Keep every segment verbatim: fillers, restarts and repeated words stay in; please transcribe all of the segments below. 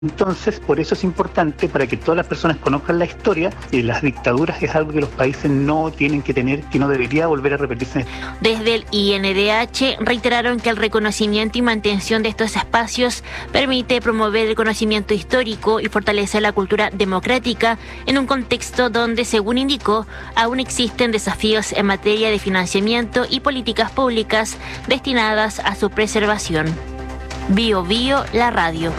Entonces, por eso es importante, para que todas las personas conozcan la historia, y las dictaduras es algo que los países no tienen que tener, que no debería volver a repetirse. Desde el I N D H reiteraron que el reconocimiento y mantención de estos espacios permite promover el conocimiento histórico y fortalecer la cultura democrática en un contexto donde, según indicó, aún existen desafíos en materia de financiamiento y políticas públicas destinadas a su preservación. Bio Bio, la radio.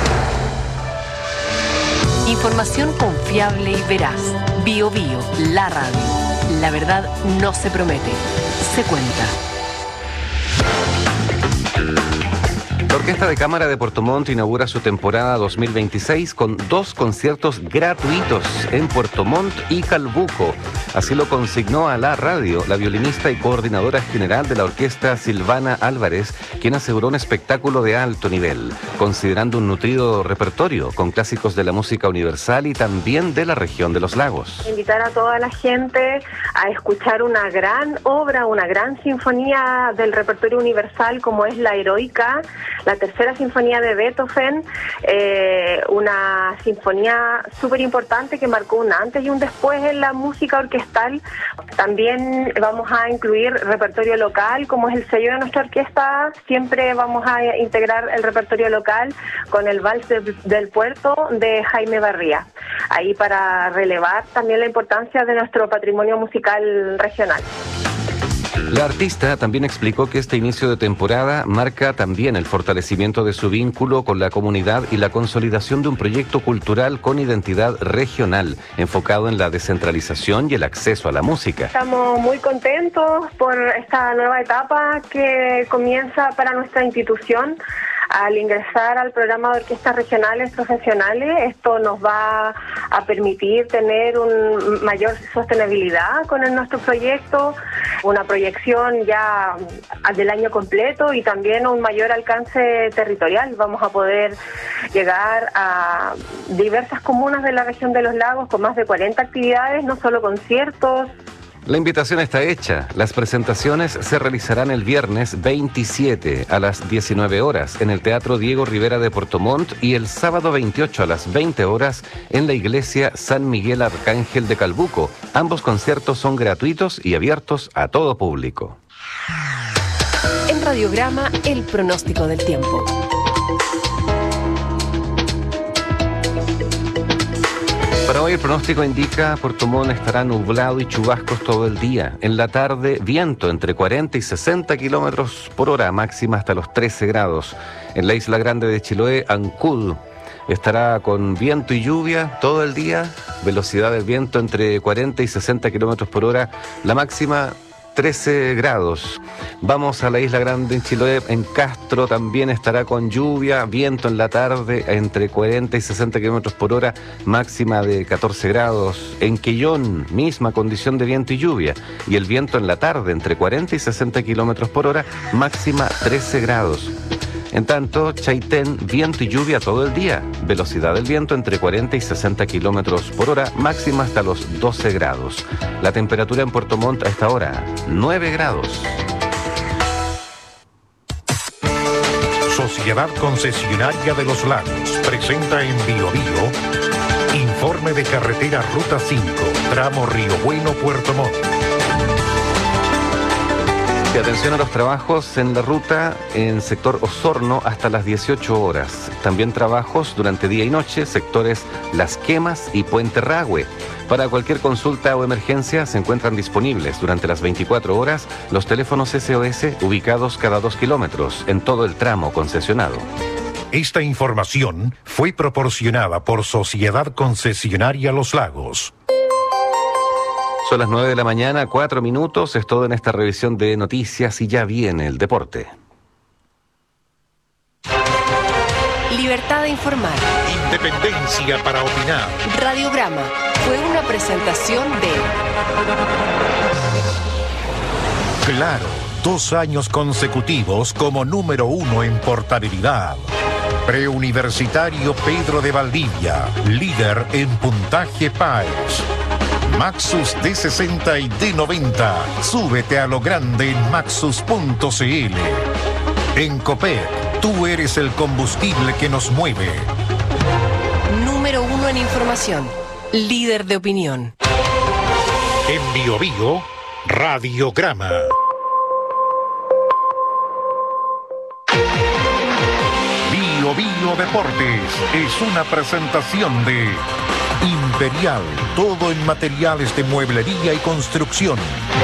Información confiable y veraz. Bio Bio, la radio. La verdad no se promete, se cuenta. La Orquesta de Cámara de Puerto Montt inaugura su temporada dos mil veintiséis con dos conciertos gratuitos en Puerto Montt y Calbuco. Así lo consignó a la radio la violinista y coordinadora general de la orquesta, Silvana Álvarez, quien aseguró un espectáculo de alto nivel, considerando un nutrido repertorio con clásicos de la música universal y también de la región de los lagos. Invitar a toda la gente a escuchar una gran obra, una gran sinfonía del repertorio universal como es la Heroica, la tercera sinfonía de Beethoven, eh, una sinfonía súper importante que marcó un antes y un después en la música orquestal. También vamos a incluir repertorio local, como es el sello de nuestra orquesta. Siempre vamos a integrar el repertorio local con el Vals de, del Puerto de Jaime Barría, ahí para relevar también la importancia de nuestro patrimonio musical regional. La artista también explicó que este inicio de temporada marca también el fortalecimiento de su vínculo con la comunidad y la consolidación de un proyecto cultural con identidad regional, enfocado en la descentralización y el acceso a la música. Estamos muy contentos por esta nueva etapa que comienza para nuestra institución. Al ingresar al programa de orquestas regionales profesionales, esto nos va a permitir tener una mayor sostenibilidad con el, nuestro proyecto, una proyección ya del año completo y también un mayor alcance territorial. Vamos a poder llegar a diversas comunas de la región de los lagos con más de cuarenta actividades, no solo conciertos. La invitación está hecha. Las presentaciones se realizarán el viernes veintisiete a las diecinueve horas en el Teatro Diego Rivera de Puerto Montt y el sábado veintiocho a las veinte horas en la Iglesia San Miguel Arcángel de Calbuco. Ambos conciertos son gratuitos y abiertos a todo público. En Radiograma, el pronóstico del tiempo. Para hoy el pronóstico indica Puerto Montt estará nublado y chubascos todo el día. En la tarde, viento entre cuarenta y sesenta kilómetros por hora, máxima hasta los trece grados. En la isla grande de Chiloé, Ancud, estará con viento y lluvia todo el día. Velocidad del viento entre cuarenta y sesenta kilómetros por hora, la máxima trece grados. Vamos a la isla grande en Chiloé, en Castro también estará con lluvia, viento en la tarde entre cuarenta y sesenta kilómetros por hora, máxima de catorce grados. En Quellón, misma condición de viento y lluvia, y el viento en la tarde entre cuarenta y sesenta kilómetros por hora, máxima trece grados. En tanto, Chaitén, viento y lluvia todo el día. Velocidad del viento entre cuarenta y sesenta kilómetros por hora, máxima hasta los doce grados. La temperatura en Puerto Montt a esta hora, nueve grados. Sociedad Concesionaria de los Lagos presenta en Bio Bio informe de carretera Ruta cinco, tramo Río Bueno, Puerto Montt. Y atención a los trabajos en la ruta en sector Osorno hasta las dieciocho horas. También trabajos durante día y noche, sectores Las Quemas y Puente Ragüe. Para cualquier consulta o emergencia se encuentran disponibles durante las veinticuatro horas los teléfonos S O S ubicados cada dos kilómetros en todo el tramo concesionado. Esta información fue proporcionada por Sociedad Concesionaria Los Lagos. Son las nueve de la mañana, cuatro minutos, es todo en esta revisión de noticias y ya viene el deporte. Libertad de informar. Independencia para opinar. Radiograma fue una presentación de... Claro, dos años consecutivos como número uno en portabilidad. Preuniversitario Pedro de Valdivia, líder en puntaje P A E S. Maxus D sesenta y D noventa. Súbete a lo grande en maxus punto c l. En Copec, tú eres el combustible que nos mueve. uno en información, líder de opinión. En Bio Bio, Radiograma. Bio Bio Deportes es una presentación de Imperial, todo en materiales de mueblería y construcción.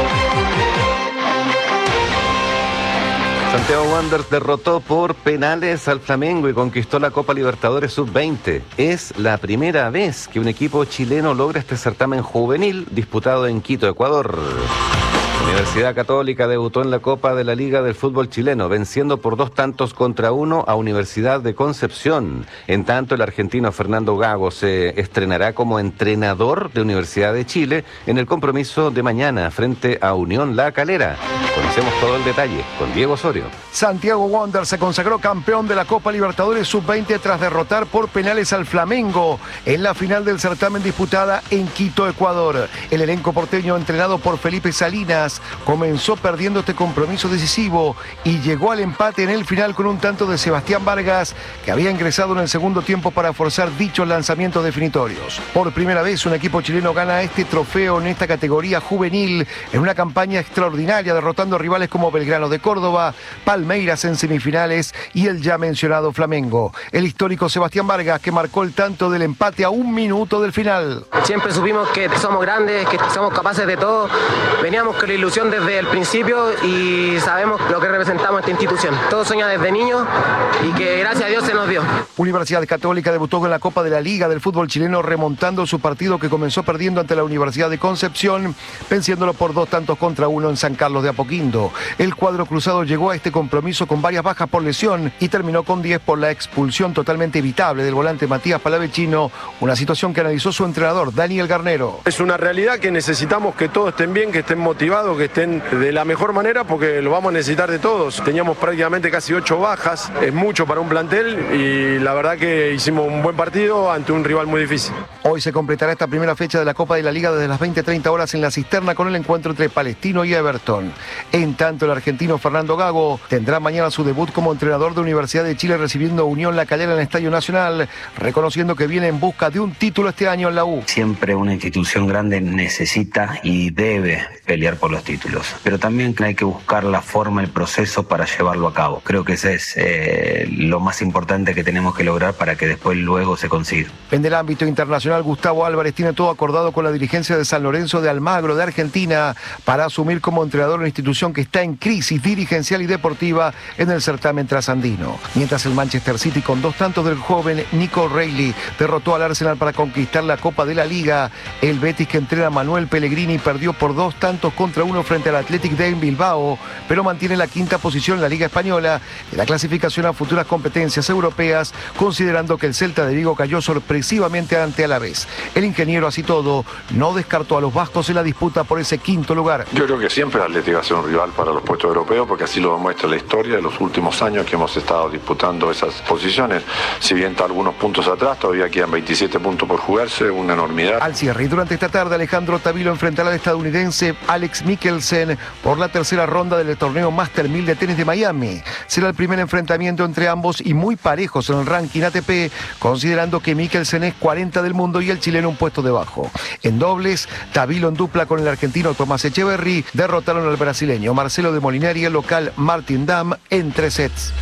Santiago Wanderers derrotó por penales al Flamengo y conquistó la Copa Libertadores sub veinte. Es la primera vez que un equipo chileno logra este certamen juvenil disputado en Quito, Ecuador. Universidad Católica debutó en la Copa de la Liga del Fútbol Chileno, venciendo por dos tantos contra uno a Universidad de Concepción. En tanto, el argentino Fernando Gago se estrenará como entrenador de Universidad de Chile en el compromiso de mañana frente a Unión La Calera. Conocemos todo el detalle con Diego Osorio. Santiago Wanderers se consagró campeón de la Copa Libertadores sub veinte tras derrotar por penales al Flamengo en la final del certamen disputada en Quito, Ecuador. El elenco porteño, entrenado por Felipe Salinas, comenzó perdiendo este compromiso decisivo y llegó al empate en el final con un tanto de Sebastián Vargas, que había ingresado en el segundo tiempo para forzar dichos lanzamientos definitorios. Por primera vez un equipo chileno gana este trofeo en esta categoría juvenil en una campaña extraordinaria, derrotando a rivales como Belgrano de Córdoba, Palmeiras en semifinales y el ya mencionado Flamengo. El histórico Sebastián Vargas, que marcó el tanto del empate a un minuto del final. Siempre supimos que somos grandes, que somos capaces de todo. Veníamos con la ilusión desde el principio y sabemos lo que representamos esta institución. Todo sueña desde niños y que gracias a Dios se nos dio. Universidad Católica debutó con la Copa de la Liga del Fútbol Chileno, remontando su partido que comenzó perdiendo ante la Universidad de Concepción, venciéndolo por dos tantos contra uno en San Carlos de Apoquindo. El cuadro cruzado llegó a este compromiso con varias bajas por lesión y terminó con diez por la expulsión totalmente evitable del volante Matías Palavecino, una situación que analizó su entrenador Daniel Garnero. Es una realidad que necesitamos que todos estén bien, que estén motivados, que estén de la mejor manera, porque lo vamos a necesitar de todos. Teníamos prácticamente casi ocho bajas, es mucho para un plantel y la verdad que hicimos un buen partido ante un rival muy difícil. Hoy se completará esta primera fecha de la Copa de la Liga desde las veinte treinta horas en la Cisterna con el encuentro entre Palestino y Everton. En tanto, el argentino Fernando Gago tendrá mañana su debut como entrenador de Universidad de Chile, recibiendo a Unión La Calera en el Estadio Nacional, reconociendo que viene en busca de un título este año en la U. Siempre una institución grande necesita y debe pelear por los títulos, pero también hay que buscar la forma, el proceso para llevarlo a cabo. Creo que ese es eh, lo más importante que tenemos que lograr para que después luego se consiga. En el ámbito internacional, Gustavo Álvarez tiene todo acordado con la dirigencia de San Lorenzo de Almagro de Argentina para asumir como entrenador una institución que está en crisis dirigencial y deportiva en el certamen trasandino. Mientras el Manchester City, con dos tantos del joven Nico Reilly, derrotó al Arsenal para conquistar la Copa de la Liga, el Betis, que entrena a Manuel Pellegrini, perdió por dos tantos contra uno frente al Athletic de Bilbao, pero mantiene la quinta posición en la Liga Española en la clasificación a futuras competencias europeas, considerando que el Celta de Vigo cayó sorpresivamente ante Alavés. El ingeniero, así todo, no descartó a los vascos en la disputa por ese quinto lugar. Yo creo que siempre el Athletic va a ser un rival para los puestos europeos, porque así lo demuestra la historia de los últimos años que hemos estado disputando esas posiciones. Si bien está algunos puntos atrás, todavía quedan veintisiete puntos por jugarse, una enormidad. Al cierre y durante esta tarde, Alejandro Tavilo enfrentará al estadounidense Alex Mikkelsen por la tercera ronda del torneo Master mil de tenis de Miami. Será el primer enfrentamiento entre ambos y muy parejos en el ranking A T P, considerando que Mikkelsen es cuarenta del mundo y el chileno un puesto debajo. En dobles, Tavilo en dupla con el argentino Tomás Echeverry derrotaron al brasileño Marcelo de Molinari y el local Martin Dam en tres sets.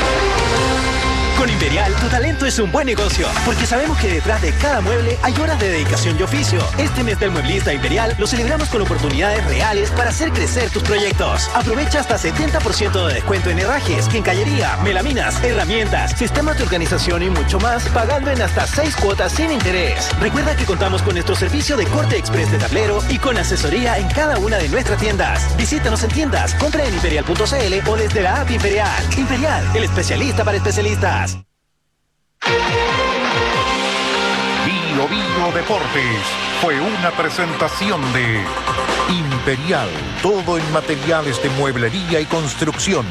Con Imperial, tu talento es un buen negocio, porque sabemos que detrás de cada mueble hay horas de dedicación y oficio. Este mes del Mueblista Imperial lo celebramos con oportunidades reales para hacer crecer tus proyectos. Aprovecha hasta setenta por ciento de descuento en herrajes, quincallería, melaminas, herramientas, sistemas de organización y mucho más, pagando en hasta seis cuotas sin interés. Recuerda que contamos con nuestro servicio de corte express de tablero y con asesoría en cada una de nuestras tiendas. Visítanos en tiendas, compra en imperial punto c l o desde la app Imperial. Imperial, el especialista para especialistas. Bio Bio Deportes fue una presentación de Imperial, todo en materiales de mueblería y construcción.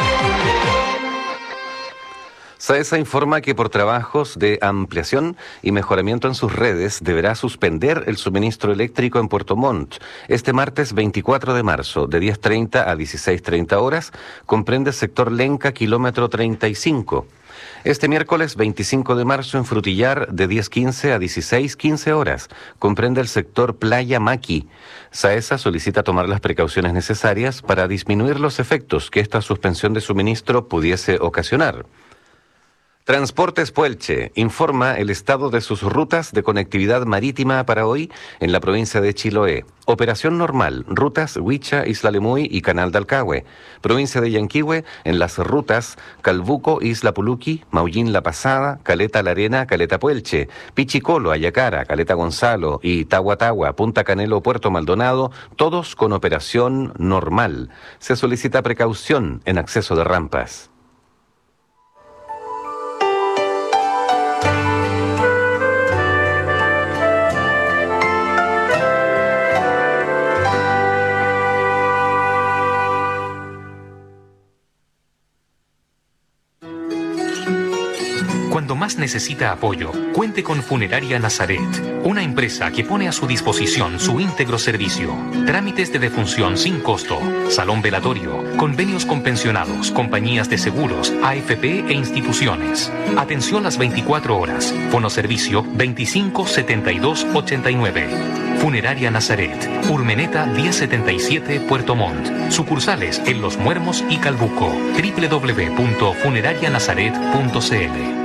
SAESA informa que por trabajos de ampliación y mejoramiento en sus redes deberá suspender el suministro eléctrico en Puerto Montt. Este martes veinticuatro de marzo, de diez treinta a dieciséis treinta horas, comprende sector Lenca, kilómetro treinta y cinco. Este miércoles veinticinco de marzo en Frutillar de diez quince a dieciséis quince horas. Comprende el sector Playa Maqui. SAESA solicita tomar las precauciones necesarias para disminuir los efectos que esta suspensión de suministro pudiese ocasionar. Transportes Puelche informa el estado de sus rutas de conectividad marítima para hoy en la provincia de Chiloé. Operación normal, rutas Huicha, Isla Lemuy y Canal de Alcagüe. Provincia de Yanquihue en las rutas Calbuco, Isla Puluqui, Maullín La Pasada, Caleta La Arena, Caleta Puelche, Pichicolo, Ayacara, Caleta Gonzalo y Tahuatahua, Punta Canelo, Puerto Maldonado, todos con operación normal. Se solicita precaución en acceso de rampas. Cuando más necesita apoyo, cuente con Funeraria Nazaret, una empresa que pone a su disposición su íntegro servicio. Trámites de defunción sin costo, salón velatorio, convenios con pensionados, compañías de seguros, A F P e instituciones. Atención las veinticuatro horas. Fonoservicio veinticinco setenta y dos ochenta y nueve. Funeraria Nazaret, Urmeneta diez setenta y siete, Puerto Montt. Sucursales en Los Muermos y Calbuco. doble u doble u doble u punto funeraria nazaret punto c l.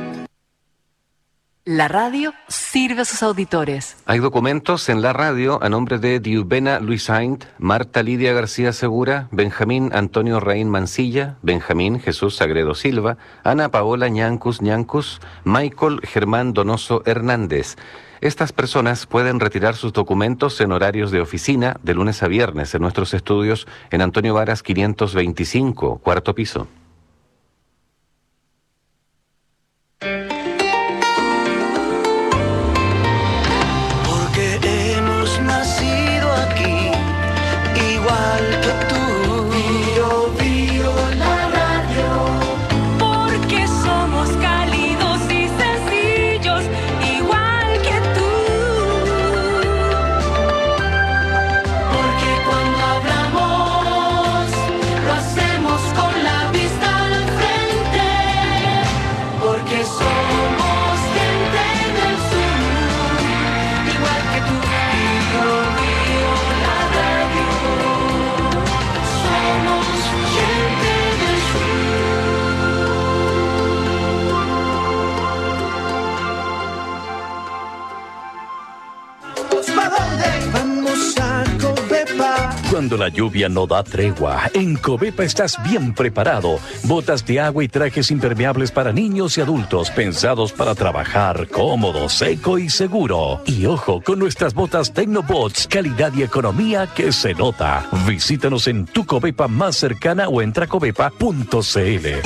La radio sirve a sus auditores. Hay documentos en la radio a nombre de Diubena Luis Saint, Marta Lidia García Segura, Benjamín Antonio Raín Mancilla, Benjamín Jesús Sagredo Silva, Ana Paola Ñancus Ñancus, Michael Germán Donoso Hernández. Estas personas pueden retirar sus documentos en horarios de oficina de lunes a viernes en nuestros estudios en Antonio Varas quinientos veinticinco, cuarto piso. Cuando la lluvia no da tregua, en Covepa estás bien preparado. Botas de agua y trajes impermeables para niños y adultos, pensados para trabajar cómodo, seco y seguro. Y ojo, con nuestras botas Tecnobots, calidad y economía que se nota. Visítanos en tu Covepa más cercana o entra a covepa punto c l.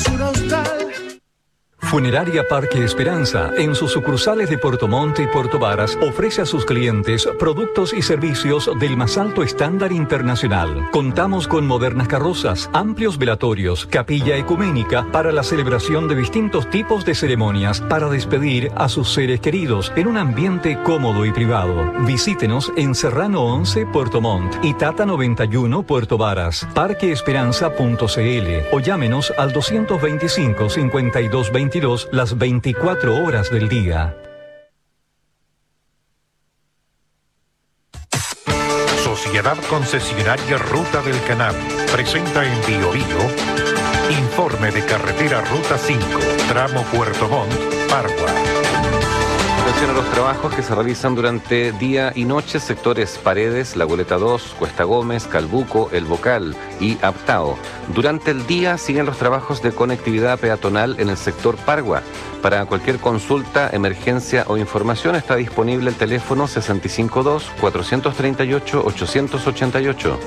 Funeraria Parque Esperanza, en sus sucursales de Puerto Montt y Puerto Varas, ofrece a sus clientes productos y servicios del más alto estándar internacional. Contamos con modernas carrozas, amplios velatorios, capilla ecuménica para la celebración de distintos tipos de ceremonias para despedir a sus seres queridos en un ambiente cómodo y privado. Visítenos en Serrano once, Puerto Montt y Tata noventa y uno, Puerto Varas, parque esperanza punto c l o llámenos al doscientos veinticinco, cincuenta y dos veintidós las veinticuatro horas del día. Sociedad Concesionaria Ruta del Canal presenta en Bio Bio informe de carretera Ruta cinco, tramo Puerto Montt, Pargua. Atención a los trabajos que se realizan durante día y noche, sectores Paredes, La Goleta dos, Cuesta Gómez, Calbuco, El Bocal y Aptao. Durante el día siguen los trabajos de conectividad peatonal en el sector Pargua. Para cualquier consulta, emergencia o información está disponible el teléfono sesenta y cinco dos, cuatrocientos treinta y ocho, ochocientos ochenta y ocho.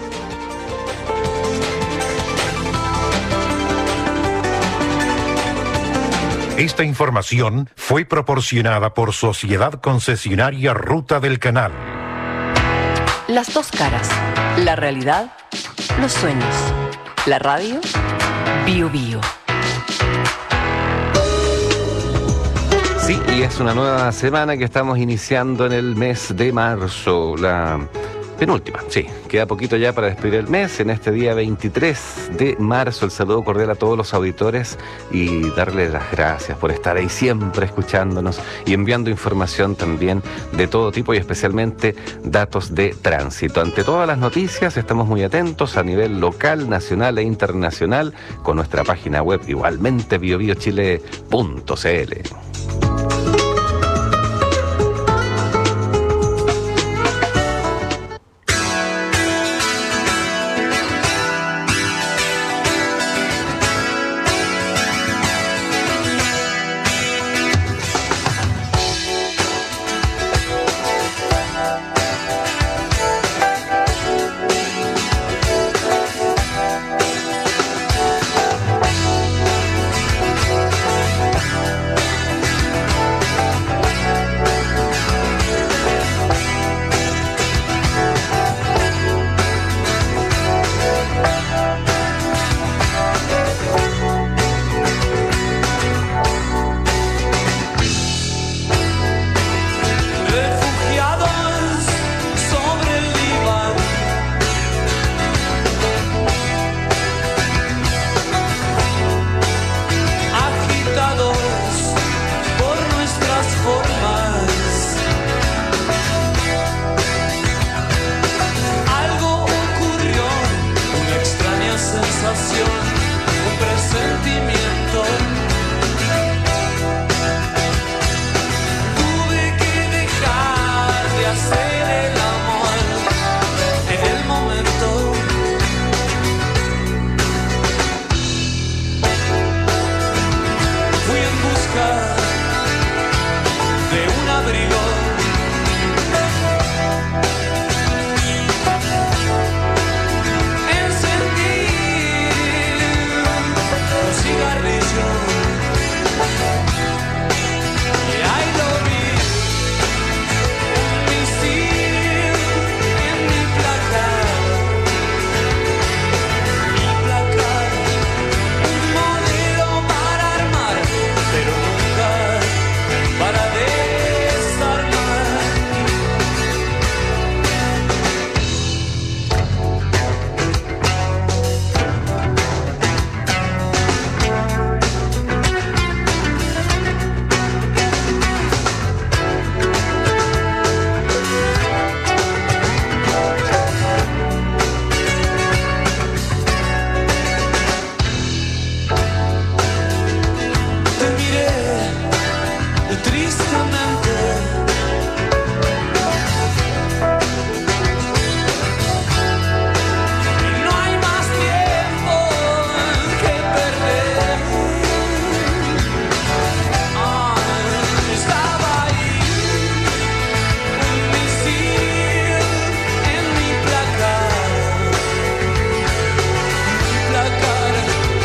Esta información fue proporcionada por Sociedad Concesionaria Ruta del Canal. Las dos caras, la realidad, los sueños. La radio, Bio Bio. Sí, y es una nueva semana que estamos iniciando en el mes de marzo. La Penúltima, sí. Queda poquito ya para despedir el mes. En este día veintitrés de marzo, el saludo cordial a todos los auditores y darles las gracias por estar ahí siempre escuchándonos y enviando información también de todo tipo y especialmente datos de tránsito. Ante todas las noticias estamos muy atentos a nivel local, nacional e internacional con nuestra página web igualmente bio bio chile punto c l.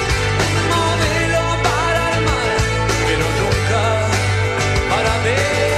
Modelo para armar, pero nunca para ver.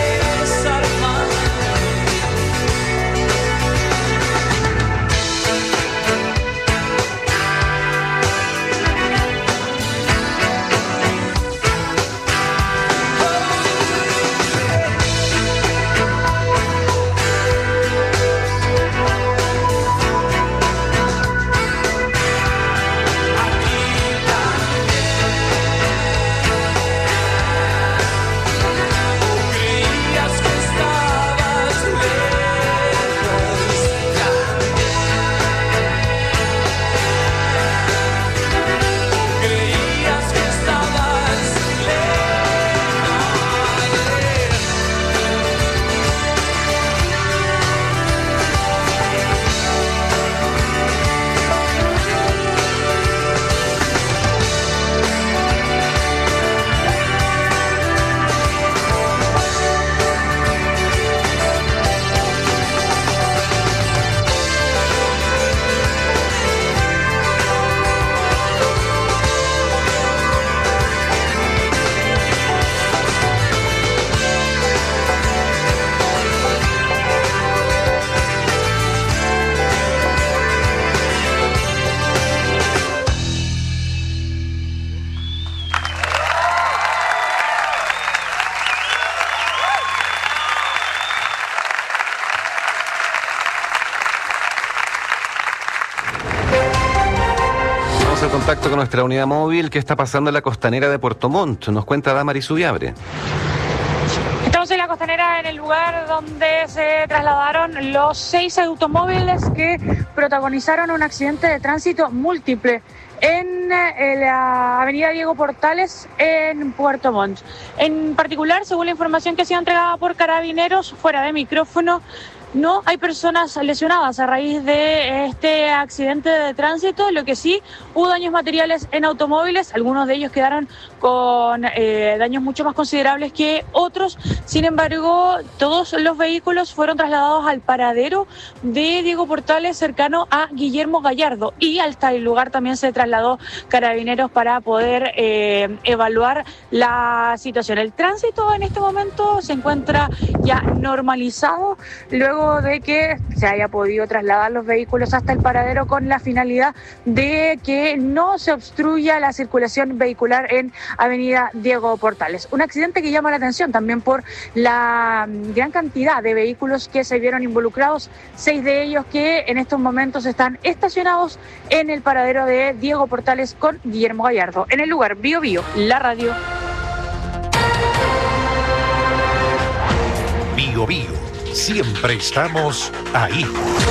contacto con nuestra unidad móvil. ¿Qué está pasando en la costanera de Puerto Montt? Nos cuenta Damaris Ubiabre. Estamos en la costanera, en el lugar donde se trasladaron los seis automóviles que protagonizaron un accidente de tránsito múltiple en la avenida Diego Portales en Puerto Montt. En particular, según la información que ha sido entregada por Carabineros, fuera de micrófono, no hay personas lesionadas a raíz de este accidente de tránsito. Lo que sí, hubo daños materiales en automóviles. Algunos de ellos quedaron con eh, daños mucho más considerables que otros. Sin embargo, todos los vehículos fueron trasladados al paradero de Diego Portales, cercano a Guillermo Gallardo. Y al tal lugar también se trasladó Carabineros para poder eh, evaluar la situación. El tránsito en este momento se encuentra ya normalizado, luego de que se haya podido trasladar los vehículos hasta el paradero con la finalidad de que no se obstruya la circulación vehicular en avenida Diego Portales. Un accidente que llama la atención también por la gran cantidad de vehículos que se vieron involucrados, seis de ellos que en estos momentos están estacionados en el paradero de Diego Portales con Guillermo Gallardo. En el lugar, Bio Bio, la radio. Bio Bio. Siempre estamos ahí.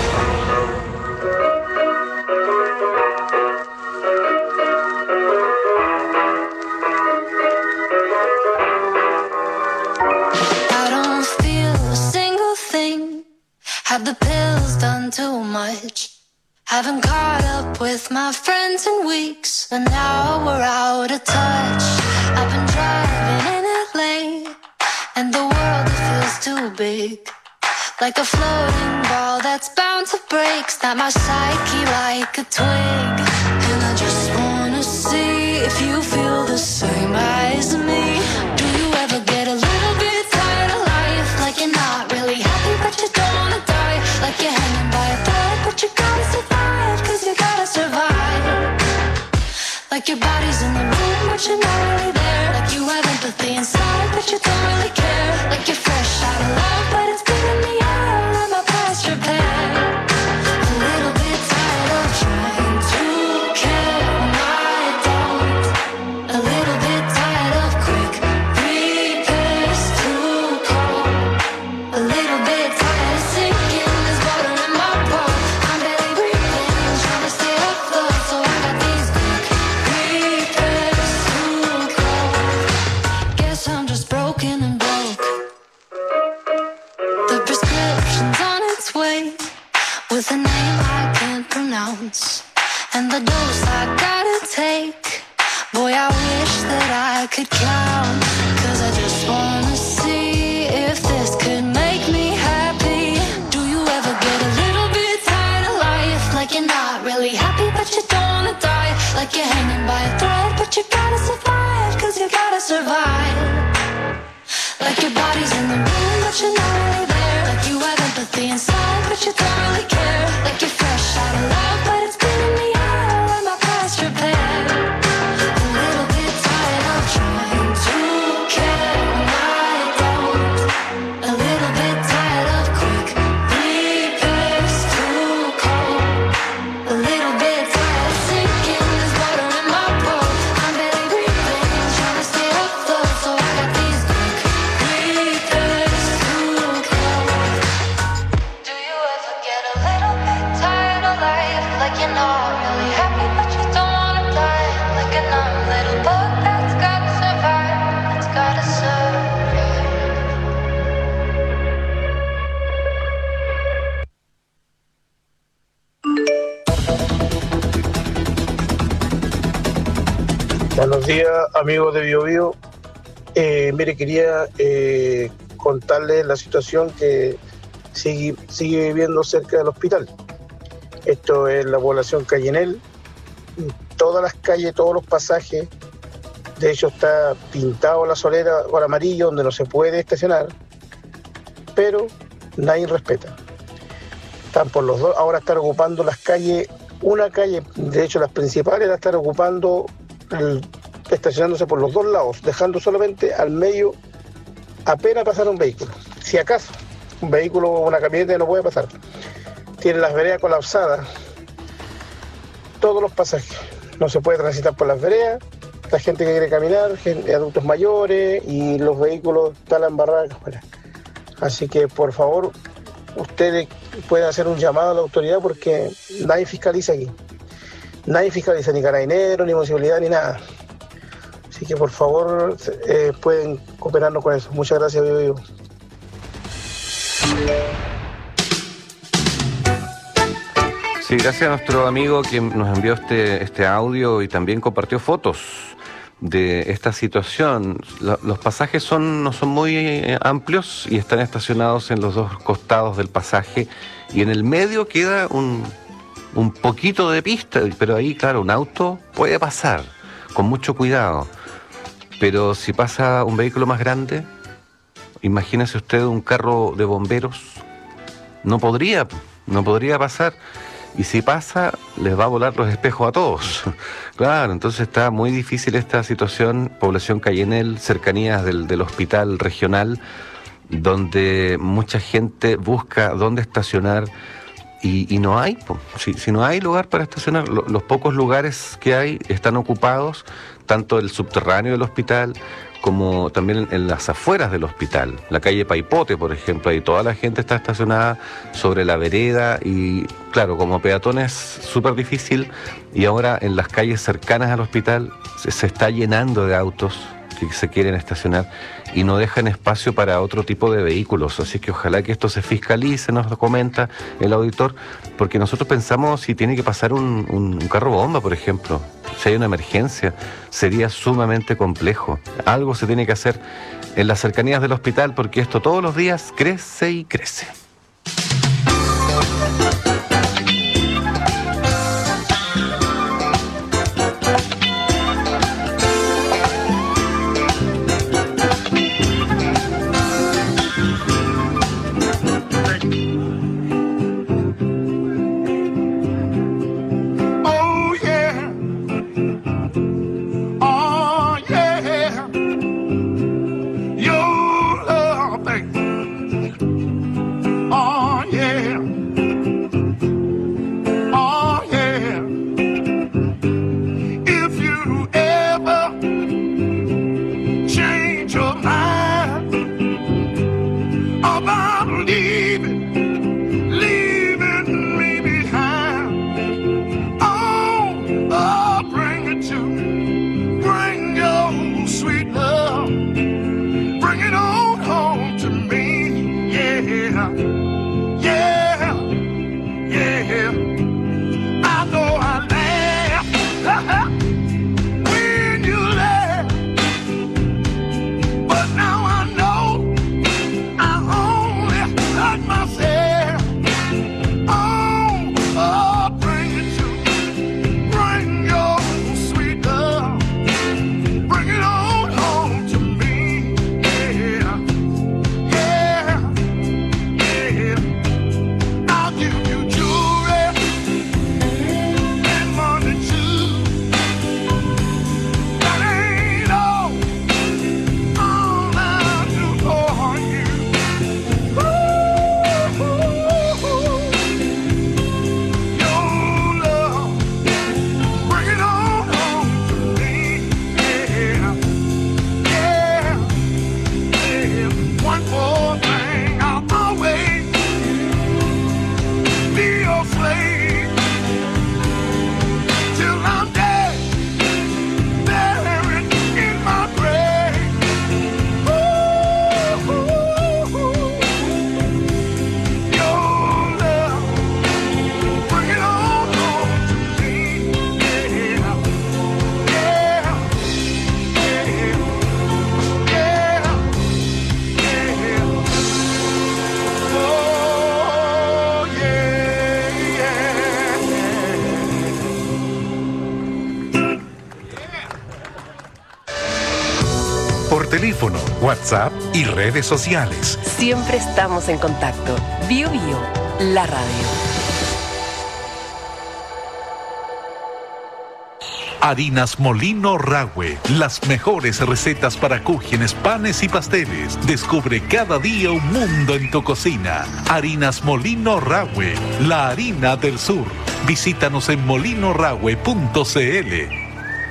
I don't feel a single thing. Have the pills done too much? Haven't caught up with my friends in weeks, and now we're out of touch. I've been driving in L A, and the world it feels too big. Like a floating ball that's bound to break. Snap my psyche like a twig. And I just wanna see if you feel the same as me. Do you ever get a little bit tired of life? Like you're not really happy but you don't wanna die. Like you're hanging by a thread but you gotta survive. Cause you gotta survive. Like your body's in the room but you're not really there. Like you have empathy inside but you don't really care. Like you're fresh out of love but it's been in the air. Let my past repair. A little bit tired of trying to care when I don't. A little bit tired of quick repairs too cold. A little bit tired of sinking. There's water in my boat. I'm barely breathing, trying to stay afloat. So I got these quick repairs too cold. Guess I'm just broken and broke. The prescription's on its way, with a name I can't pronounce, and the dose I gotta take. Boy, I wish that I could count. Cause I just wanna see if this could make me happy. Do you ever get a little bit tired of life? Like you're not really happy but you don't wanna die. Like you're hanging by a thread but you gotta survive. Cause you gotta survive. Like your body's in the room but you're not really there. Like you have empathy inside but you don't really care. Like you're fresh out of love but it's been in the air. Let my past repair. A little bit tired of trying to care when I don't. A little bit tired of quick repairs too cold. A little bit tired of sinking. There's water in my boat. I'm barely breathing, trying to stay afloat. So I got these quick repairs too cold. Do you ever get a little bit tired of life? Like you're not really happy but you don't wanna die. Like a numb little bug that's gotta survive. That's gotta survive. Buenos días, amigos de Bio Bio. Eh, mire, quería eh, contarles la situación que sigue, sigue viviendo cerca del hospital. Esto es la población Cayenel. Todas las calles, todos los pasajes, de hecho está pintado la solera con amarillo donde no se puede estacionar, pero nadie respeta. Están por los dos, ahora están ocupando las calles, una calle, de hecho las principales la están ocupando, el, estacionándose por los dos lados, dejando solamente al medio apenas pasar un vehículo. Si acaso, un vehículo o una camioneta no puede pasar. Tienen las veredas colapsadas, todos los pasajes. no se puede transitar por las veredas, la gente que quiere caminar, gente, adultos mayores y los vehículos están embarrados afuera. Así que por favor, ustedes pueden hacer un llamado a la autoridad porque nadie fiscaliza aquí. Nadie fiscaliza, ni carabineros, ni municipalidad, ni nada. Así que por favor eh, pueden cooperarnos con eso. Muchas gracias, Bio Bio. Sí, gracias a nuestro amigo que nos envió este, este audio y también compartió fotos de esta situación. La, los pasajes son, no son muy eh, amplios y están estacionados en los dos costados del pasaje y en el medio queda un, un poquito de pista, pero ahí, claro, un auto puede pasar con mucho cuidado. Pero si pasa un vehículo más grande, imagínese usted un carro de bomberos, no podría, no podría pasar. Y si pasa, les va a volar los espejos a todos. Claro, entonces está muy difícil esta situación. Población Cayennel, cercanías del, del hospital regional, donde mucha gente busca dónde estacionar y, y no hay. Si, si no hay lugar para estacionar, lo, los pocos lugares que hay están ocupados, tanto el subterráneo del hospital como también en las afueras del hospital. La calle Paipote, por ejemplo, ahí toda la gente está estacionada sobre la vereda y, claro, como peatón es súper difícil y ahora en las calles cercanas al hospital se, se está llenando de autos que se quieren estacionar y no dejan espacio para otro tipo de vehículos. Así que ojalá que esto se fiscalice, nos lo comenta el auditor, porque nosotros pensamos si tiene que pasar un, un, un carro bomba, por ejemplo, si hay una emergencia, sería sumamente complejo. Algo se tiene que hacer en las cercanías del hospital porque esto todos los días crece y crece. Teléfono, WhatsApp y redes sociales. Siempre estamos en contacto. Bio Bio, la radio. Harinas Molino Rahue, las mejores recetas para cúgenes, panes y pasteles. Descubre cada día un mundo en tu cocina. Harinas Molino Rahue, la harina del sur. Visítanos en molino rahue punto c l.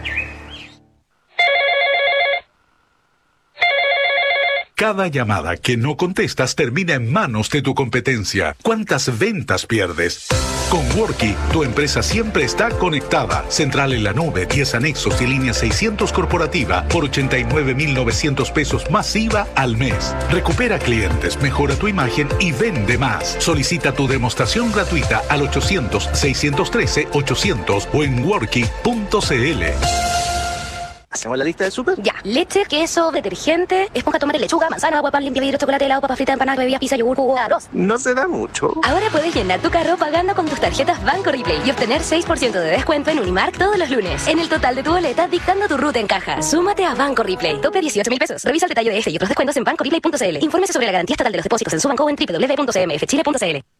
Cada llamada que no contestas termina en manos de tu competencia. ¿Cuántas ventas pierdes? Con Worky, tu empresa siempre está conectada. Central en la nube, diez anexos y línea seiscientos corporativa por ochenta y nueve mil novecientos pesos más I V A al mes. Recupera clientes, mejora tu imagen y vende más. Solicita tu demostración gratuita al ochocientos, seiscientos trece, ochocientos o en worky punto c l. ¿Hacemos la lista del súper? Ya. Leche, queso, detergente, esponja, tomate, lechuga, manzana, agua, pan, limpia vidrio, chocolate, helado, papas fritas, empanadas, bebidas, pizza, yogur, jugo, arroz. No se da mucho. Ahora puedes llenar tu carro pagando con tus tarjetas Banco Replay y obtener seis por ciento de descuento en Unimark todos los lunes. En el total de tu boleta, dictando tu ruta en caja. Súmate a Banco Replay. Tope dieciocho mil pesos. Revisa el detalle de este y otros descuentos en banco replay punto c l. Infórmese sobre la garantía estatal de los depósitos en su banco en doble u doble u doble u punto c m f chile punto c l.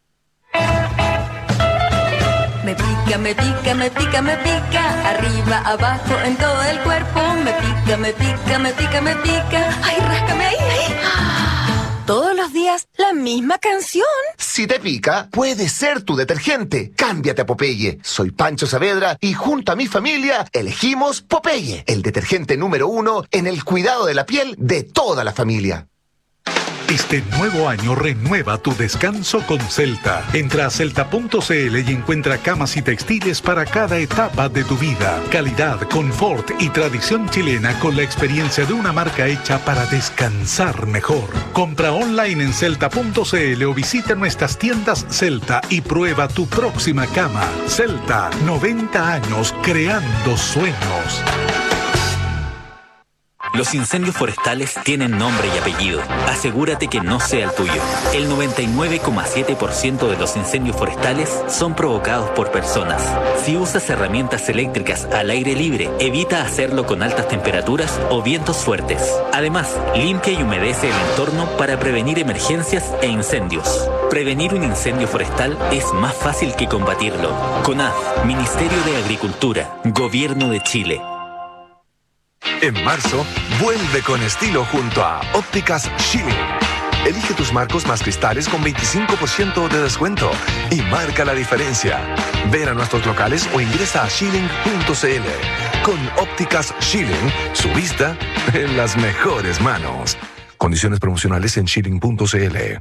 Me pica, me pica, me pica, me pica. Arriba, abajo, en todo el cuerpo. Me pica, me pica, me pica, me pica. Ay, ráscame ahí, ahí. Todos los días, la misma canción. Si te pica, puede ser tu detergente. Cámbiate a Popeye. Soy Pancho Saavedra y junto a mi familia elegimos Popeye, el detergente número uno en el cuidado de la piel de toda la familia. Este nuevo año renueva tu descanso con Celta. Entra a celta punto c l y encuentra camas y textiles para cada etapa de tu vida. Calidad, confort y tradición chilena con la experiencia de una marca hecha para descansar mejor. Compra online en celta punto c l o visita nuestras tiendas Celta y prueba tu próxima cama. Celta, noventa años creando sueños. Los incendios forestales tienen nombre y apellido. Asegúrate que no sea el tuyo. El noventa y nueve coma siete por ciento de los incendios forestales son provocados por personas. Si usas herramientas eléctricas al aire libre, evita hacerlo con altas temperaturas o vientos fuertes. Además, limpia y humedece el entorno para prevenir emergencias e incendios. Prevenir un incendio forestal es más fácil que combatirlo. CONAF, Ministerio de Agricultura, Gobierno de Chile. En marzo, vuelve con estilo junto a Ópticas Schilling. Elige tus marcos más cristales con veinticinco por ciento de descuento y marca la diferencia. Ven a nuestros locales o ingresa a schilling punto c l. Con Ópticas Schilling, su vista en las mejores manos. Condiciones promocionales en schilling punto c l.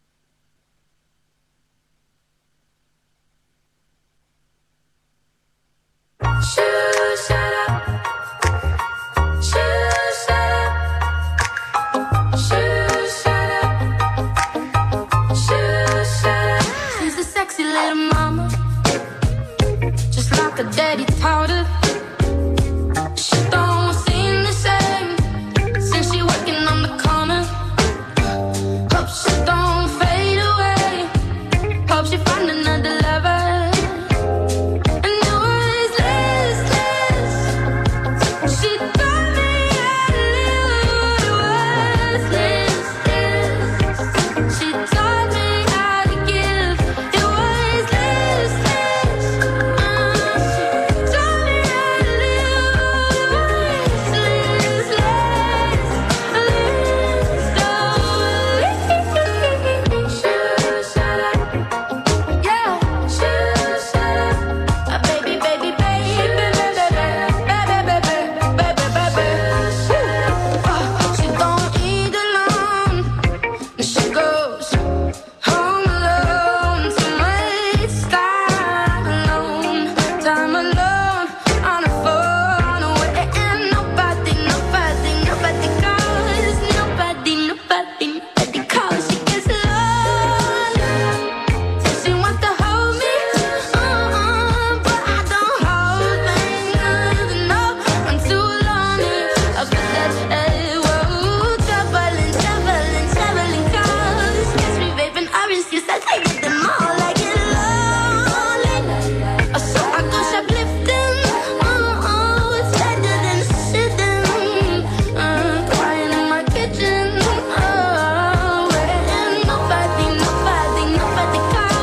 A daddy taught her. She don't seem the same since she working on the corner. Hope she don't fade away. Hope she find another lover. And it was listless. She taught me how to live. It was listless. She taught me how to give. It was listless.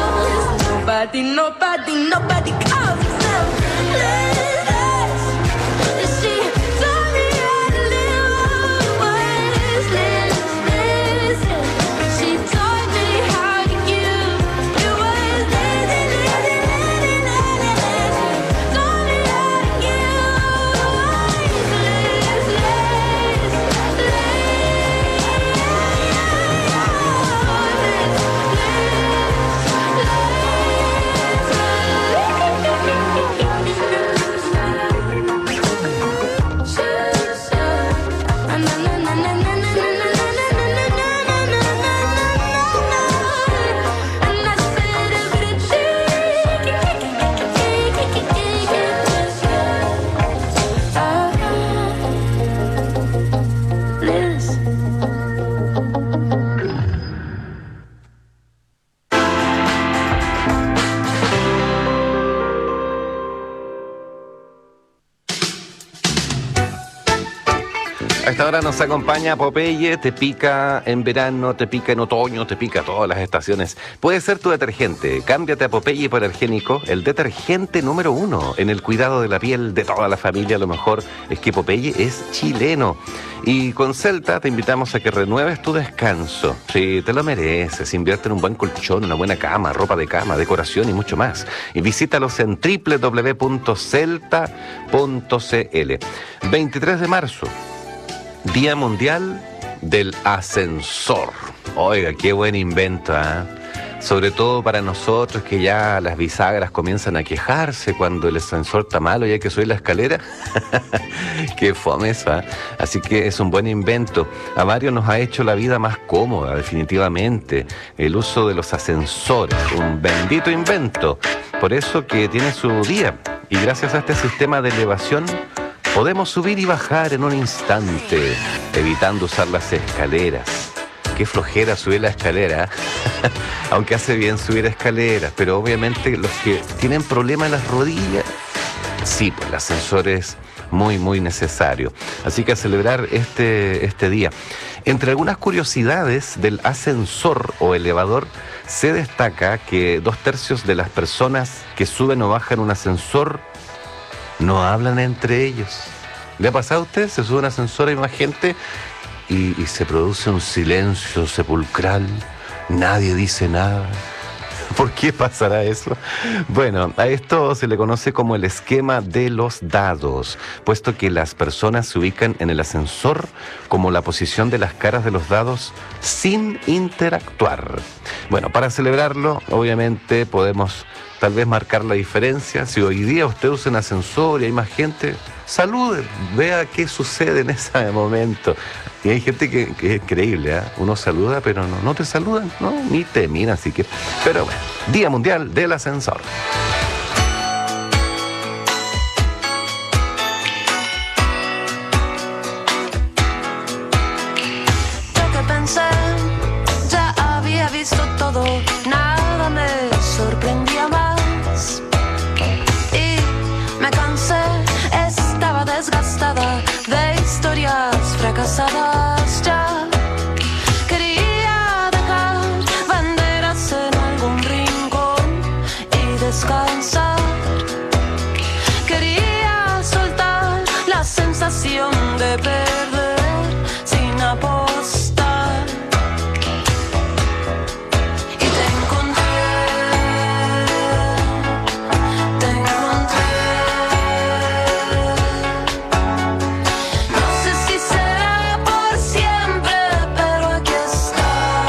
Nobody, nobody, nobody calls themselves. ahora nos acompaña Popeye. Te pica en verano, te pica en otoño, te pica todas las estaciones. Puede ser tu detergente. Cámbiate a Popeye por Argénico, el detergente número uno en el cuidado de la piel de toda la familia. Lo mejor es que Popeye es chileno. Y con Celta te invitamos a que renueves tu descanso. Sí, te lo mereces. Invierte en un buen colchón, una buena cama, ropa de cama, decoración y mucho más. Y visítalos en doble u doble u doble u punto celta punto c l. veintitrés de marzo, Día Mundial del Ascensor. Oiga, qué buen invento, ¿eh? Sobre todo para nosotros que ya las bisagras comienzan a quejarse cuando el ascensor está malo y hay que subir la escalera. Qué fome eso, ¿eh? Así que es un buen invento. A varios nos ha hecho la vida más cómoda, definitivamente. El uso de los ascensores, un bendito invento. Por eso que tiene su día. Y gracias a este sistema de elevación podemos subir y bajar en un instante, evitando usar las escaleras. Qué flojera subir la escalera, aunque hace bien subir escaleras, pero obviamente los que tienen problemas en las rodillas, sí, pues el ascensor es muy, muy necesario. Así que a celebrar este, este día. Entre algunas curiosidades del ascensor o elevador, se destaca que dos tercios de las personas que suben o bajan un ascensor no hablan entre ellos. ¿Le ha pasado a usted? Se sube un ascensor, hay más gente y, y se produce un silencio sepulcral. Nadie dice nada. ¿Por qué pasará eso? Bueno, a esto se le conoce como el esquema de los dados, puesto que las personas se ubican en el ascensor como la posición de las caras de los dados sin interactuar. Bueno, para celebrarlo, obviamente podemos tal vez marcar la diferencia. Si hoy día usted usa un ascensor y hay más gente, salude, vea qué sucede en ese momento. Y hay gente que, que es increíble, ¿eh? Uno saluda, pero no, no te saludan, no, ni te miran siquiera. Pero bueno, Día Mundial del Ascensor. Lo que pensé, ya había visto todo, nada me sorprendía más. Y me cansé, estaba desgastada de historias fracasadas ya. Quería dejar banderas en algún rincón y descansar. Quería soltar la sensación de perder sin apostar. Y te encontré, te encontré. No sé si será por siempre, pero aquí estás.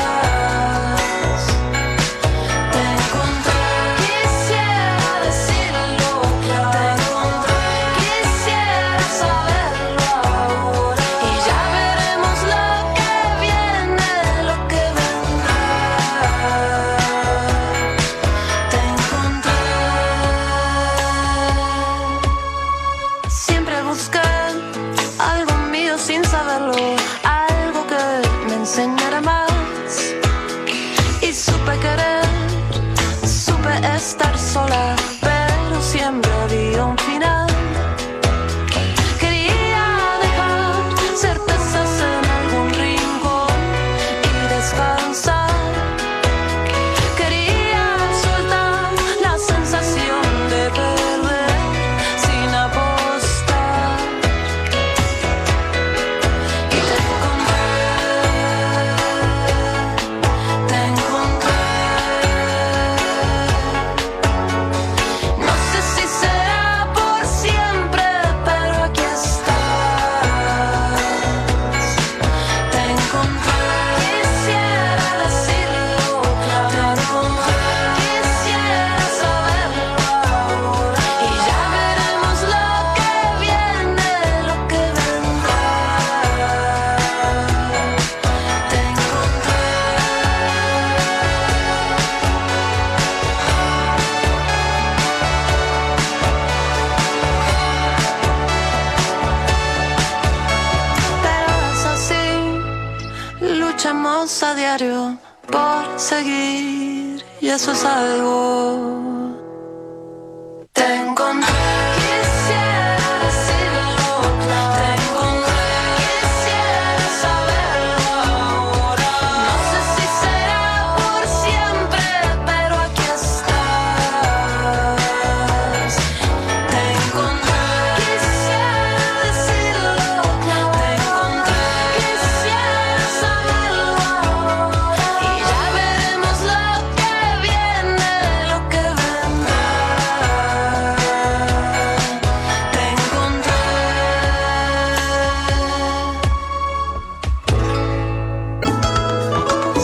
Te encontré, quisiera decirlo claro. Te encontré, quisiera saberlo ahora. Y ya veremos lo que viene, lo que vendrá. Te encontré. Siempre busqué algo mío sin saberlo, algo que me enseñara más. Y supe querer, supe estar sola, pero siempre había un final. Quería dejar certezas en algún rincón y descansar. Quería soltar la sensación de perder sin apostar. Y te encontré, te encontré. No sé si será por siempre, pero aquí estás. Te encontré, quisiera decirlo claro. Te encontré, quisiera saberlo ahora. Y ya veremos lo que viene, lo que vendrá. Te encontré. Pero es así, luchamos a diario por seguir, y eso es algo. Te encontré, quisiera decirlo claro. Te encontré, quisiera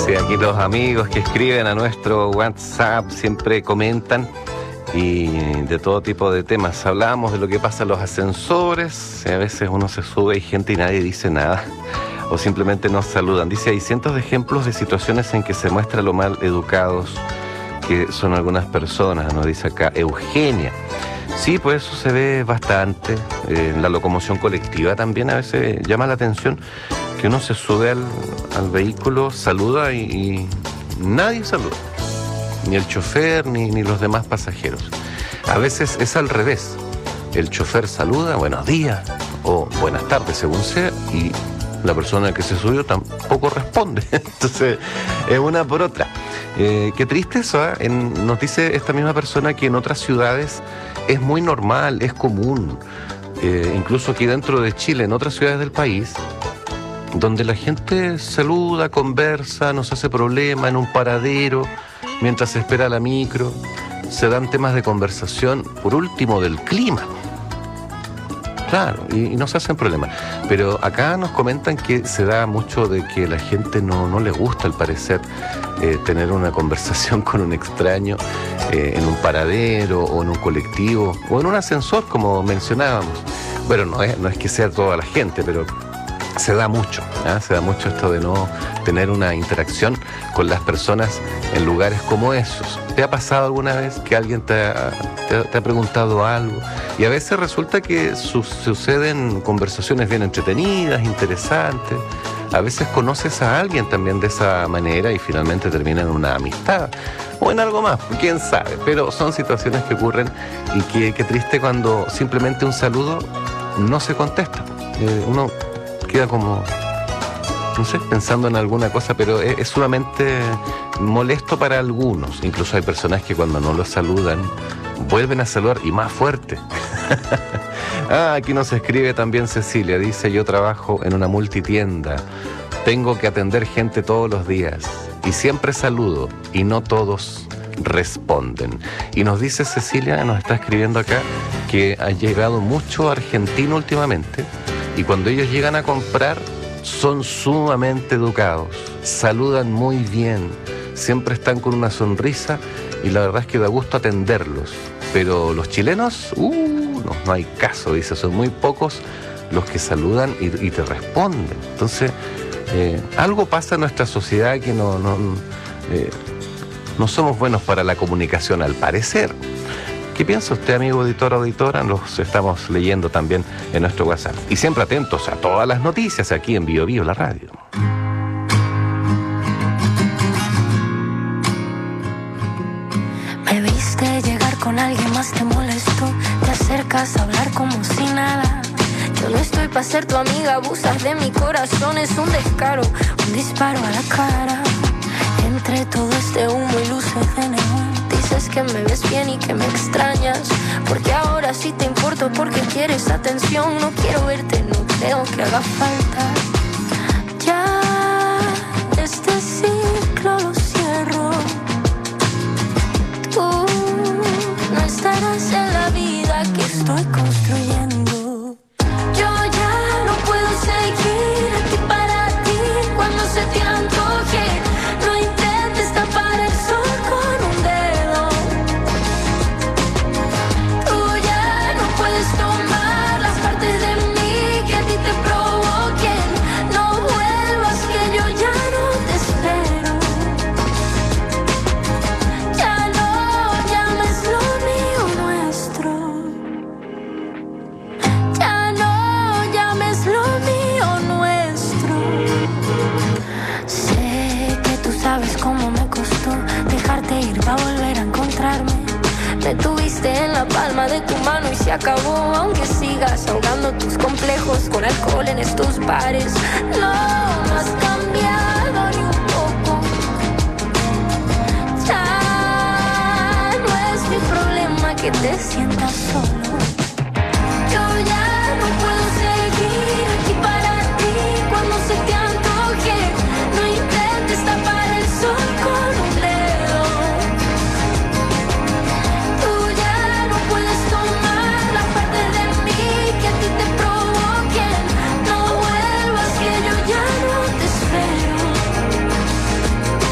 Sí, aquí los amigos que escriben a nuestro WhatsApp siempre comentan y de todo tipo de temas. Hablábamos de lo que pasa en los ascensores, a veces uno se sube, hay gente y nadie dice nada, o simplemente nos saludan. Dice, hay cientos de ejemplos de situaciones en que se muestra lo mal educados que son algunas personas, nos dice acá Eugenia. Sí, pues eso se ve bastante, eh, en la locomoción colectiva también a veces llama la atención que uno se sube al, al vehículo, saluda y, y nadie saluda, ni el chofer ni, ni los demás pasajeros. A veces es al revés, el chofer saluda, buenos días o buenas tardes según sea, y la persona que se subió tampoco responde. Entonces es una por otra. Eh, qué triste eso, ¿eh? En, nos dice esta misma persona que en otras ciudades es muy normal, es común, eh, incluso aquí dentro de Chile, en otras ciudades del país, donde la gente saluda, conversa, no se hace problema en un paradero, mientras se espera la micro, se dan temas de conversación, por último, del clima. Claro, y, y no se hacen problemas. Pero acá nos comentan que se da mucho de que la gente no, no le gusta, al parecer, eh, tener una conversación con un extraño eh, en un paradero o en un colectivo o en un ascensor, como mencionábamos. Bueno, no es, no es que sea toda la gente, pero se da mucho, ¿eh? Se da mucho esto de no tener una interacción con las personas en lugares como esos. ¿Te ha pasado alguna vez que alguien te ha, te, te ha preguntado algo? Y a veces resulta que su, suceden conversaciones bien entretenidas, interesantes. A veces conoces a alguien también de esa manera y finalmente termina en una amistad o en algo más, quién sabe. Pero son situaciones que ocurren y que, que triste cuando simplemente un saludo no se contesta. Eh, uno queda como, no sé, pensando en alguna cosa, pero es, es sumamente molesto para algunos. Incluso hay personas que cuando no los saludan vuelven a saludar y más fuerte. Ah, aquí nos escribe también Cecilia, dice, yo trabajo en una multitienda, tengo que atender gente todos los días y siempre saludo y no todos responden. Y nos dice Cecilia, nos está escribiendo acá, que ha llegado mucho argentino últimamente y cuando ellos llegan a comprar son sumamente educados, saludan muy bien, siempre están con una sonrisa y la verdad es que da gusto atenderlos. Pero los chilenos, uh, no, no hay caso, dice, son muy pocos los que saludan y, y te responden. Entonces, eh, algo pasa en nuestra sociedad que no, no, eh, no somos buenos para la comunicación, al parecer. ¿Qué piensa usted, amigo auditor o auditora? Los estamos leyendo también en nuestro WhatsApp. Y siempre atentos a todas las noticias aquí en Bio Bio, la radio. Me viste llegar con alguien más, te molestó. Te acercas a hablar como si nada. Yo no estoy para ser tu amiga, abusas de mi corazón. Es un descaro, un disparo a la cara. Entre todo este humo y luces de neón, dices que me ves bien y que me extrañas, porque ahora sí te importo, porque quieres atención. No quiero verte, no creo que haga falta. Ya este ciclo lo cierro. Tú no estarás en la vida que estoy construyendo. Yo ya no puedo seguir aquí para ti cuando se te antoje. No intentes tapar el sol con un dedo. Tú ya no puedes tomar las partes de mí que a ti te provoquen. No vuelvas, que yo ya no te espero. Ya no llames lo mío nuestro. Ya no llames lo mío nuestro. Sé que tú sabes cómo me costó dejarte ir para volver a encontrarme. Me tuviste en la palma de tu mano y se acabó. Aunque sigas ahogando tus complejos con alcohol en estos bares, no, no has cambiado ni un poco. Ya no es mi problema que te sientas solo. Yo ya no puedo seguir aquí para ti cuando se te antoje. No intentes tapar el sol con un dedo. Tú ya no puedes tomar la parte de mí que a ti te provoquen. No vuelvas, que yo ya no te espero.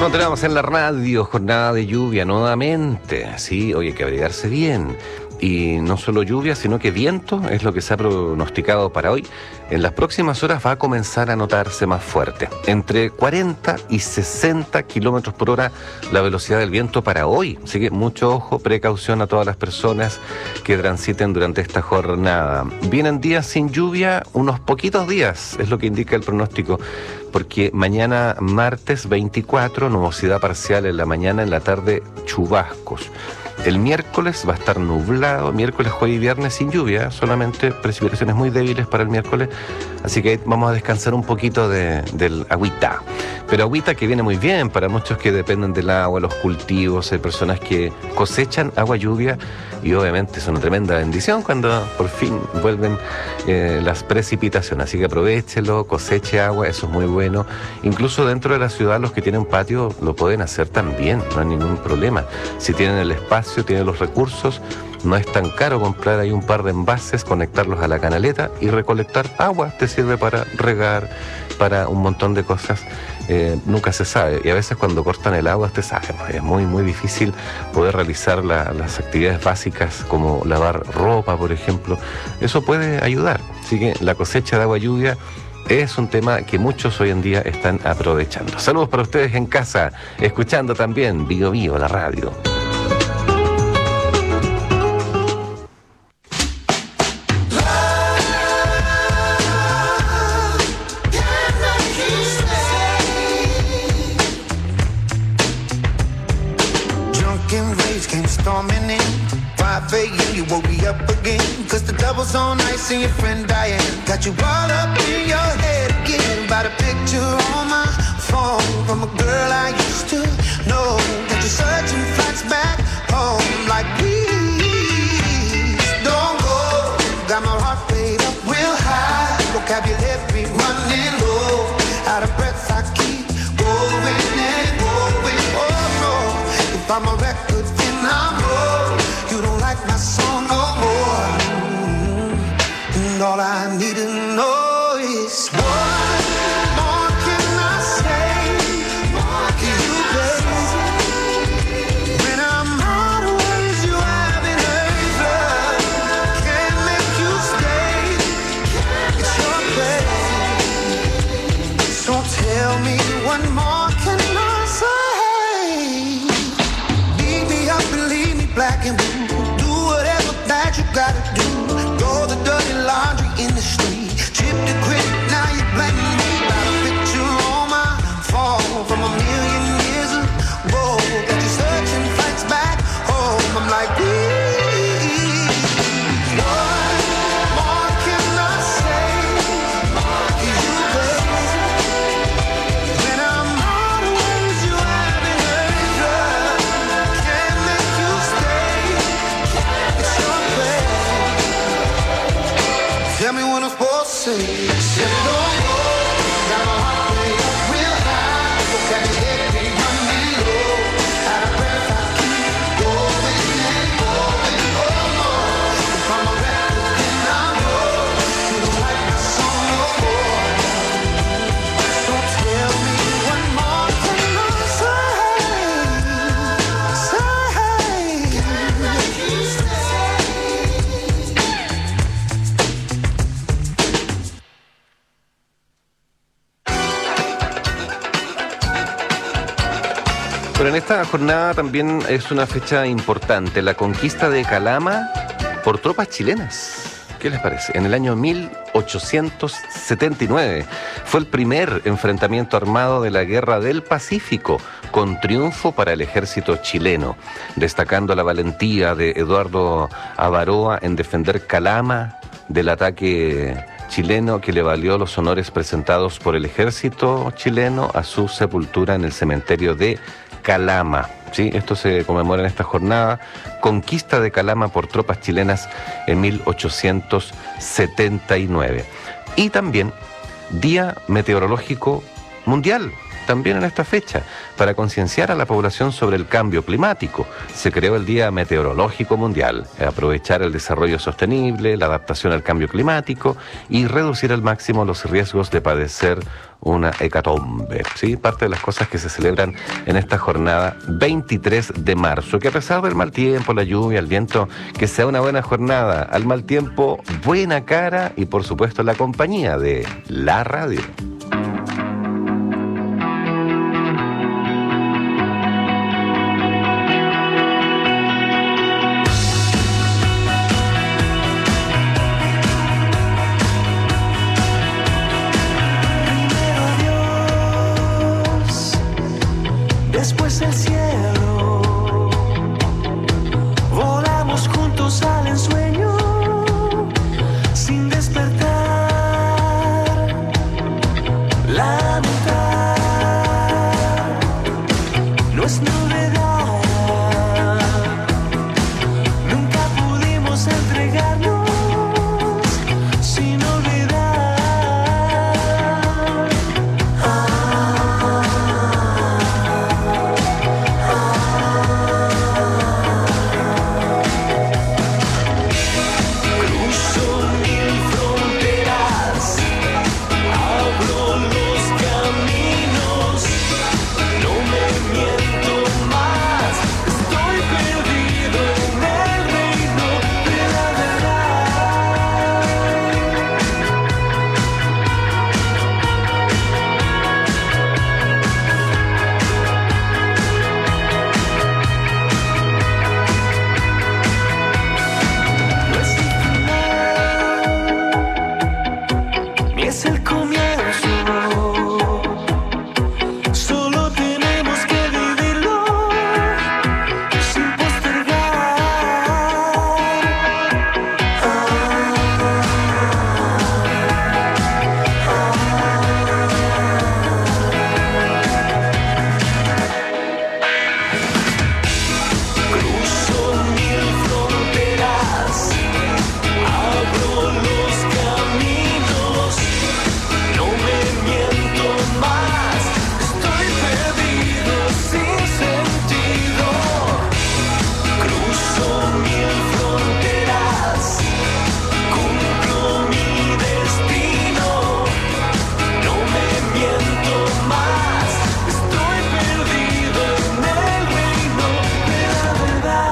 Continuamos en la radio, jornada de lluvia nuevamente. Sí, hoy hay que abrigarse bien. Y no solo lluvia, sino que viento es lo que se ha pronosticado para hoy. En las próximas horas va a comenzar a notarse más fuerte. Entre cuarenta y sesenta kilómetros por hora la velocidad del viento para hoy. Así que mucho ojo, precaución a todas las personas que transiten durante esta jornada. Vienen días sin lluvia, unos poquitos días, es lo que indica el pronóstico. Porque mañana martes veinticuatro, nubosidad parcial en la mañana, en la tarde chubascos. El miércoles va a estar nublado, miércoles, jueves y viernes sin lluvia, solamente precipitaciones muy débiles para el miércoles, así que vamos a descansar un poquito de, del agüita. Pero agüita que viene muy bien para muchos que dependen del agua, los cultivos, hay personas que cosechan agua lluvia y obviamente es una tremenda bendición cuando por fin vuelven eh, las precipitaciones, así que aprovéchelo, coseche agua, eso es muy bueno. Incluso dentro de la ciudad los que tienen patio lo pueden hacer también, no hay ningún problema. Si tienen el espacio, tienen los recursos, no es tan caro comprar ahí un par de envases, conectarlos a la canaleta y recolectar agua. Te sirve para regar, para un montón de cosas. Eh, nunca se sabe. Y a veces cuando cortan el agua, te sabe, es muy, muy difícil poder realizar la, las actividades básicas como lavar ropa, por ejemplo. Eso puede ayudar. Así que la cosecha de agua lluvia es un tema que muchos hoy en día están aprovechando. Saludos para ustedes en casa, escuchando también Bio Bio, la radio. You woke me up again, cause the double's on ice and your friend Diane got you all up in your head again. About a picture on my phone from a girl I used to know. Got you searching flights back home like please don't go. Got my heart rate up real high, vocabulary running low. Out of breath I keep going and going. Oh no, if I'm a record then I'm wrong. You don't like my song no more, and all I need to know is what more can I say? More can you baby? When I'm out of words, you haven't heard love. Can't make you stay. It's your play. So tell me what more can I say? Beat me up and leave me black and blue. That you gotta do, throw the dirty laundry in the street, chip the grit, now you blame me. Got a picture on my phone from a million years ago, got you searching flights back home. I'm like, please, what more can I say? Can you baby? When I'm out of words, you haven't heard love. Can't make you stay. Tell me what I'm supposed to say. Say don't go. Got my heart rate up real high. Got your head beat running low. Out of breath I keep going and going. Oh no, if I'm a record then I'm yours. You don't like my song no more. So tell me what more can I say? Say. Can't make you stay. Pero en esta jornada también es una fecha importante, la conquista de Calama por tropas chilenas. ¿Qué les parece? En el año mil ochocientos setenta y nueve fue el primer enfrentamiento armado de la Guerra del Pacífico, con triunfo para el ejército chileno, destacando la valentía de Eduardo Avaroa en defender Calama del ataque chileno que le valió los honores presentados por el ejército chileno a su sepultura en el cementerio de Calama. ¿Sí? Esto se conmemora en esta jornada, conquista de Calama por tropas chilenas en mil ochocientos setenta y nueve. Y también Día Meteorológico Mundial. también en esta fecha, para concienciar a la población sobre el cambio climático. Se creó el Día Meteorológico Mundial, aprovechar el desarrollo sostenible, la adaptación al cambio climático y reducir al máximo los riesgos de padecer una hecatombe, ¿sí? Parte de las cosas que se celebran en esta jornada veintitrés de marzo, que a pesar del mal tiempo, la lluvia, el viento, que sea una buena jornada, al mal tiempo, buena cara y por supuesto la compañía de la radio. Después el cielo, volamos juntos al ensueño, sin despertar, lamentar, no es novedad, nunca pudimos entregarnos sin olvidar. Es el comienzo, solo tenemos que vivirlo sin postergar. Cruzo mil fronteras, abro los caminos. No me miento más, estoy perdido sin sentido. Cruzo mil fronteras, cumplo mi destino. No me miento más, estoy perdido en el reino de la verdad.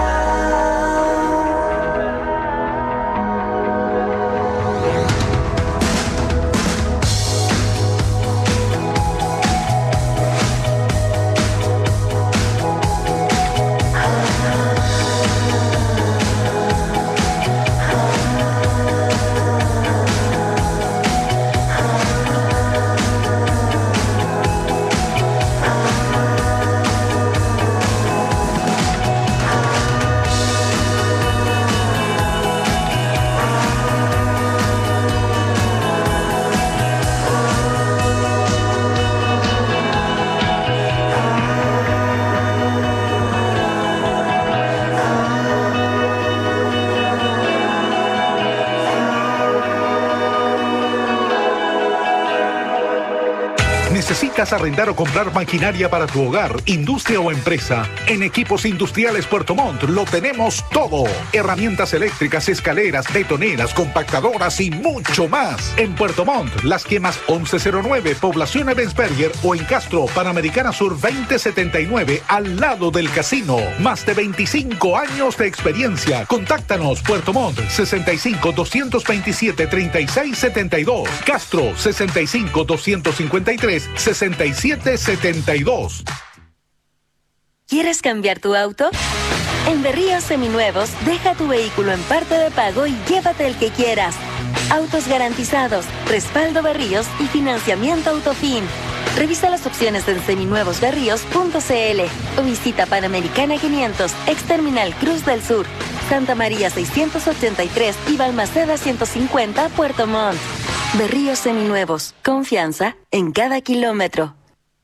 ¿Necesitas arrendar o comprar maquinaria para tu hogar, industria o empresa? En Equipos Industriales Puerto Montt lo tenemos todo. Herramientas eléctricas, escaleras, betoneras, compactadoras y mucho más. En Puerto Montt, Las Quemas once cero nueve, Población Ebensberger, o en Castro, Panamericana Sur veinte setenta y nueve, al lado del casino. Más de veinticinco años de experiencia. Contáctanos. Puerto Montt, sesenta y cinco, doscientos veintisiete, treinta y seis setenta y dos. Castro, sesenta y cinco, doscientos cincuenta y tres, sesenta y siete setenta y dos. ¿Quieres cambiar tu auto? En Berríos Seminuevos, deja tu vehículo en parte de pago y llévate el que quieras. Autos garantizados, respaldo Berríos y financiamiento Autofin. Revisa las opciones en seminuevos berríos punto c l o visita Panamericana quinientos, ex Terminal Cruz del Sur, Santa María seiscientos ochenta y tres y Balmaceda ciento cincuenta, Puerto Montt. Berríos Seminuevos, confianza en cada kilómetro.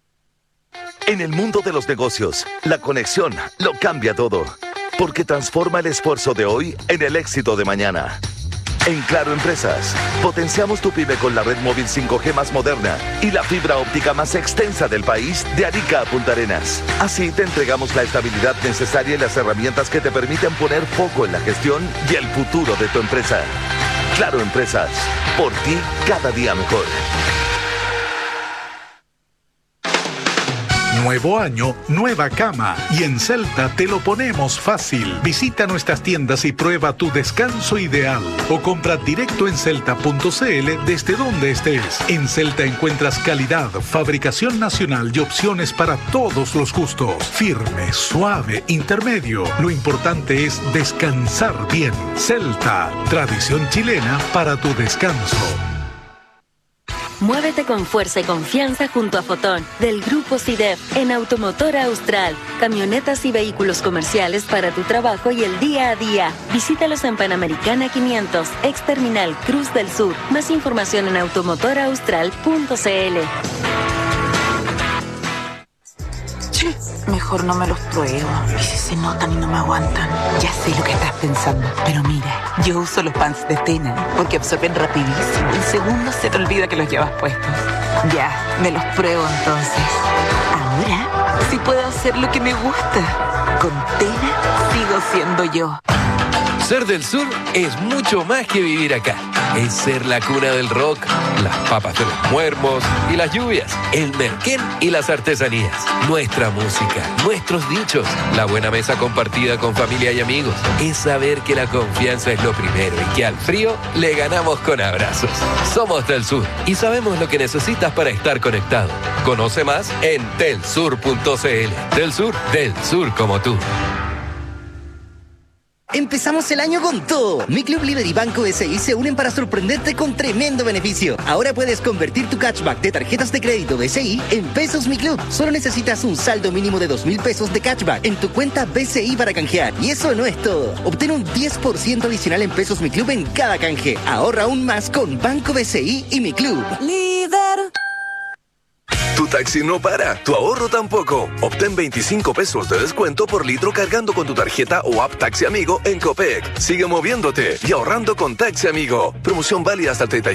En el mundo de los negocios, la conexión lo cambia todo, porque transforma el esfuerzo de hoy en el éxito de mañana. En Claro Empresas, potenciamos tu pyme con la red móvil cinco G más moderna y la fibra óptica más extensa del país, de Arica a Punta Arenas. Así te entregamos la estabilidad necesaria y las herramientas que te permiten poner foco en la gestión y el futuro de tu empresa. Claro Empresas, por ti cada día mejor. Nuevo año, nueva cama. Y en Celta te lo ponemos fácil. Visita nuestras tiendas y prueba tu descanso ideal. O compra directo en celta punto c l desde donde estés. En Celta encuentras calidad, fabricación nacional y opciones para todos los gustos. Firme, suave, intermedio. Lo importante es descansar bien. Celta, tradición chilena para tu descanso. Muévete con fuerza y confianza junto a Fotón, del Grupo C I D E F, en Automotora Austral. Camionetas y vehículos comerciales para tu trabajo y el día a día. Visítalos en Panamericana quinientos, ex Terminal Cruz del Sur. Más información en automotora austral punto c l. Mejor no me los pruebo. ¿Y si se notan y no me aguantan? Ya sé lo que estás pensando. Pero mira, yo uso los pants de Tena porque absorben rapidísimo. En segundos se te olvida que los llevas puestos. Ya, me los pruebo entonces. Ahora sí puedo hacer lo que me gusta. Con Tena sigo siendo yo. Ser del sur es mucho más que vivir acá. Es ser la cuna del rock, las papas de los muermos y las lluvias, el merquén y las artesanías, nuestra música, nuestros dichos, la buena mesa compartida con familia y amigos. Es saber que la confianza es lo primero y que al frío le ganamos con abrazos. Somos del sur y sabemos lo que necesitas para estar conectado. Conoce más en telsur punto c l. Del sur, del sur como tú. Empezamos el año con todo. Mi Club Líder y Banco B C I se unen para sorprenderte con tremendo beneficio. Ahora puedes convertir tu cashback de tarjetas de crédito B C I en pesos Mi Club. Solo necesitas un saldo mínimo de dos mil pesos de cashback en tu cuenta B C I para canjear. Y eso no es todo. Obtén un diez por ciento adicional en pesos Mi Club en cada canje. Ahorra aún más con Banco B C I y Mi Club. Líder. Tu taxi no para, tu ahorro tampoco. Obtén veinticinco pesos de descuento por litro cargando con tu tarjeta o app Taxi Amigo en Copec. Sigue moviéndote y ahorrando con Taxi Amigo. Promoción válida hasta el treinta y uno